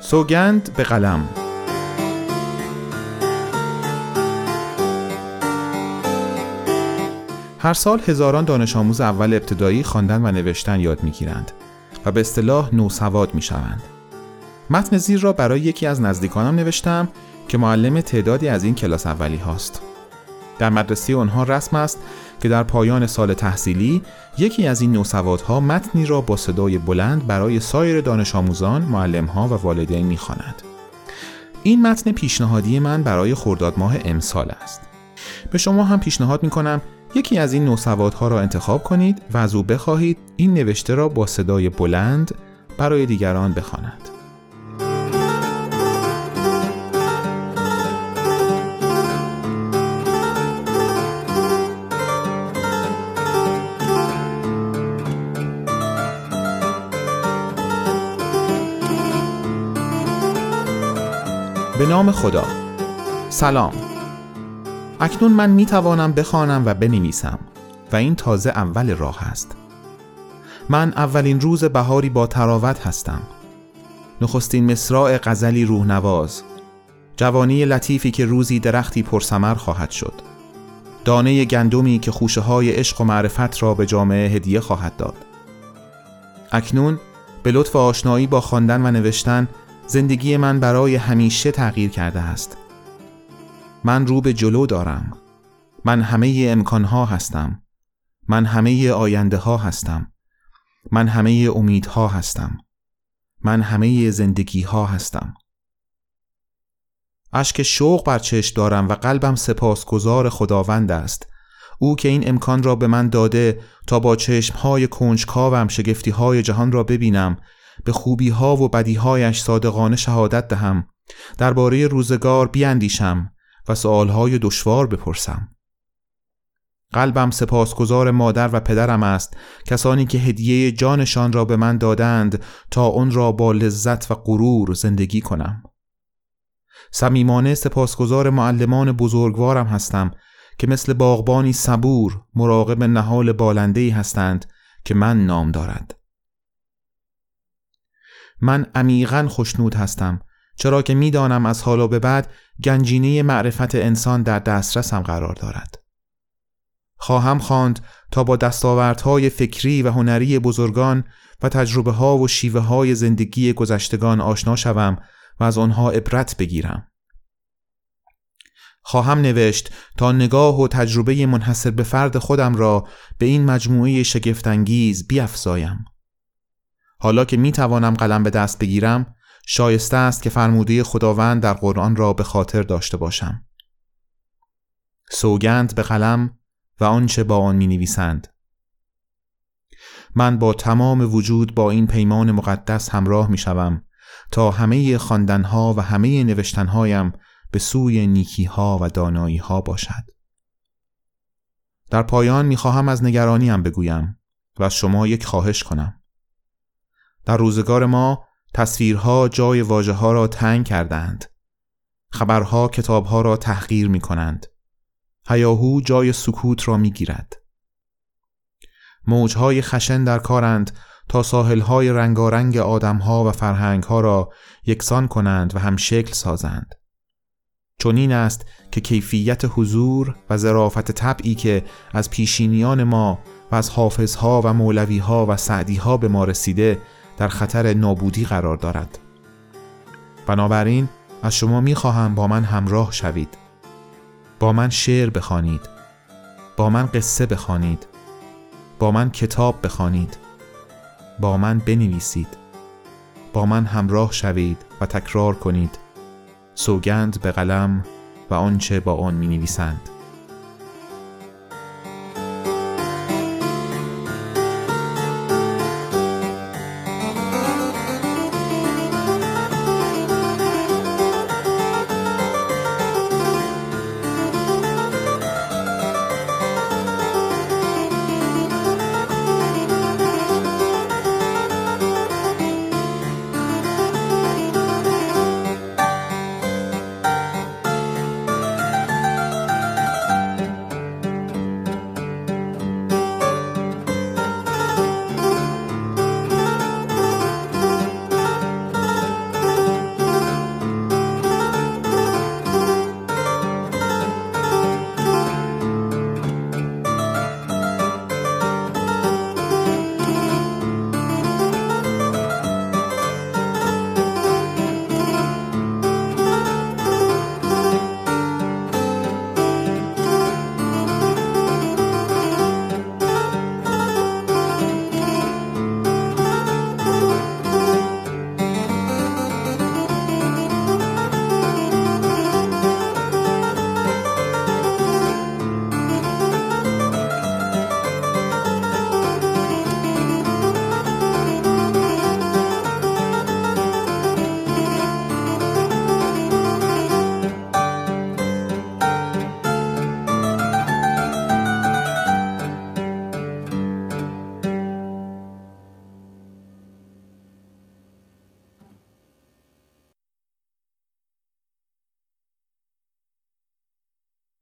سوگند به قلم. هر سال هزاران دانش آموز اول ابتدایی خواندن و نوشتن یاد می‌گیرند و به اصطلاح نوسواد می‌شوند. متن زیر را برای یکی از نزدیکانم نوشتم که معلم تعدادی از این کلاس اولی هاست. در مدرسه آنها رسم است که در پایان سال تحصیلی یکی از این نوسوادها متنی را با صدای بلند برای سایر دانش آموزان، معلم‌ها و والدین می‌خواند. این متن پیشنهادی من برای خرداد ماه امسال است. به شما هم پیشنهاد می‌کنم یکی از این نوسوادها را انتخاب کنید و از او بخواهید این نوشته را با صدای بلند برای دیگران بخواند. به نام خدا. سلام. اکنون من می توانم بخوانم و بنویسم و این تازه اول راه است. من اولین روز بهاری با تراوت هستم. نخستین مصراع غزلی روحنواز، جوانی لطیفی که روزی درختی پرثمر خواهد شد، دانه گندمی که خوشه های عشق و معرفت را به جامعه هدیه خواهد داد. اکنون به لطف آشنایی با خواندن و نوشتن زندگی من برای همیشه تغییر کرده است. من رو به جلو دارم. من همه امکانها هستم. من همه آینده ها هستم. من همه امیدها هستم. من همه زندگی ها هستم. اشک شوق بر چشم دارم و قلبم سپاسگزار خداوند است. او که این امکان را به من داده تا با چشمهای کنجکاوم شگفتیهای جهان را ببینم، به خوبیها و بدیهایش صادقانه شهادت دهم، درباره روزگار بیاندیشم و سؤالهای دشوار بپرسم. قلبم سپاسگزار مادر و پدرم است، کسانی که هدیه جانشان را به من دادند تا آن را با لذت و غرور زندگی کنم. صمیمانه سپاسگزار معلمان بزرگوارم هستم که مثل باغبانی صبور مراقب نهال بالنده‌ای هستند که من نام دارد. من عمیقاً خوشنود هستم، چرا که می‌دانم از حالا به بعد گنجینه معرفت انسان در دسترسم قرار دارد. خواهم خواند تا با دستاوردهای فکری و هنری بزرگان و تجربه‌ها و شیوه‌های زندگی گذشتگان آشنا شوم و از آنها عبرت بگیرم. خواهم نوشت تا نگاه و تجربه منحصر به فرد خودم را به این مجموعه شگفت‌انگیز بیفزایم. حالا که می توانم قلم به دست بگیرم، شایسته است که فرموده خداوند در قرآن را به خاطر داشته باشم. سوگند به قلم و آنچه با آن می نویسند. من با تمام وجود با این پیمان مقدس همراه می شوم تا همه خواندنها و همه نوشتنهایم به سوی نیکیها و داناییها باشد. در پایان می خواهم از نگرانیم بگویم و از شما یک خواهش کنم. در روزگار ما تصویرها جای واژه‌ها را تنگ کردند. خبرها کتابها را تحقیر می کنند. هیاهو جای سکوت را می گیرد. موجهای خشن در کارند تا ساحلهای رنگارنگ آدمها و فرهنگها را یکسان کنند و هم شکل سازند. چنین است که کیفیت حضور و ظرافت طبعی که از پیشینیان ما و از حافظها و مولویها و سعدیها به ما رسیده در خطر نابودی قرار دارد. بنابراین از شما می‌خواهم با من همراه شوید. با من شعر بخوانید. با من قصه بخوانید. با من کتاب بخوانید. با من بنویسید. با من همراه شوید و تکرار کنید. سوگند به قلم و آنچه با آن می‌نویسند.